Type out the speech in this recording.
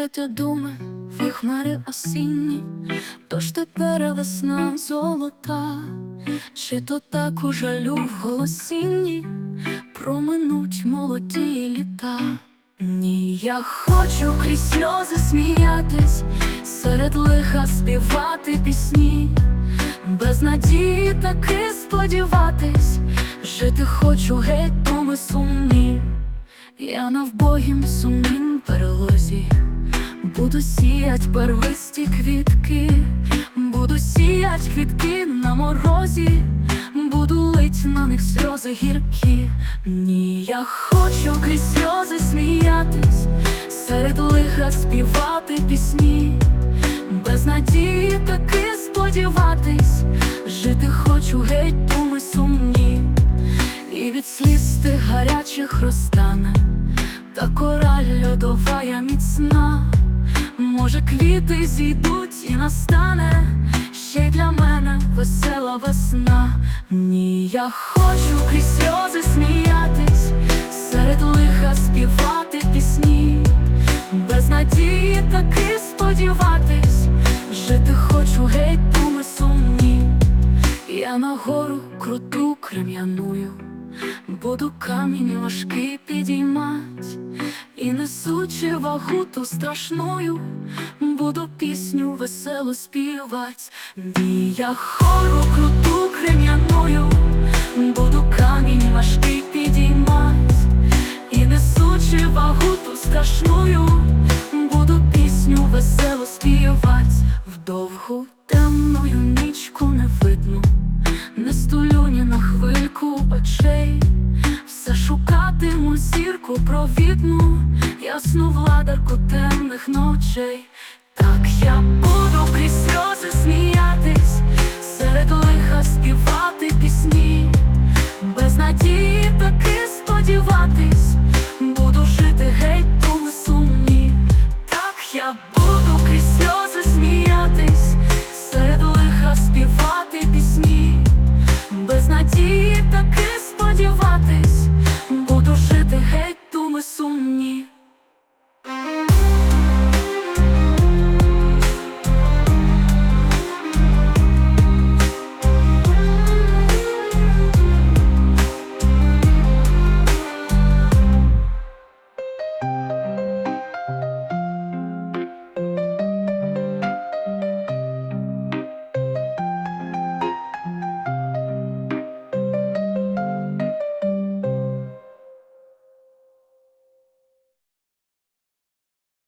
Летять думи в хмари осінні, тож тепер весна золота, чи то так у жалю в голосінні проминуть молоді літа. Ні, я хочу крізь сльози сміятись, серед лиха співати пісні, без надії таки сподіватись, жити хочу геть думи сумні. Я на вбогім сумнім перелозі буду сіять первисті квітки, буду сіять квітки на морозі, буду лить на них сльози гіркі. Ні, я хочу крізь сльози сміятись, серед лиха співати пісні, без надії таки сподіватись, жити хочу геть думи сумні. І від сліз тих гарячих розтане та кора льодова міцна. Може, квіти зійдуть і настане ще й для мене весела весна. Ні, я хочу крізь сльози сміятись, серед лиха співати пісні, без надії таки сподіватись, жити хочу геть думи сумні. Я на гору круту крем'яную буду камінь важкий підіймать, і несучи вагу ту страшною, буду пісню веселу співать. Ні, я гору круту крем'яную буду камінь важкий підіймать, і несучи вагу ту страшною, буду пісню веселу співать. В довгу темною нічку не видно, не стулю ні на хвильку очей, все шукатиму зірку провідну, ясну владарку темних ночей.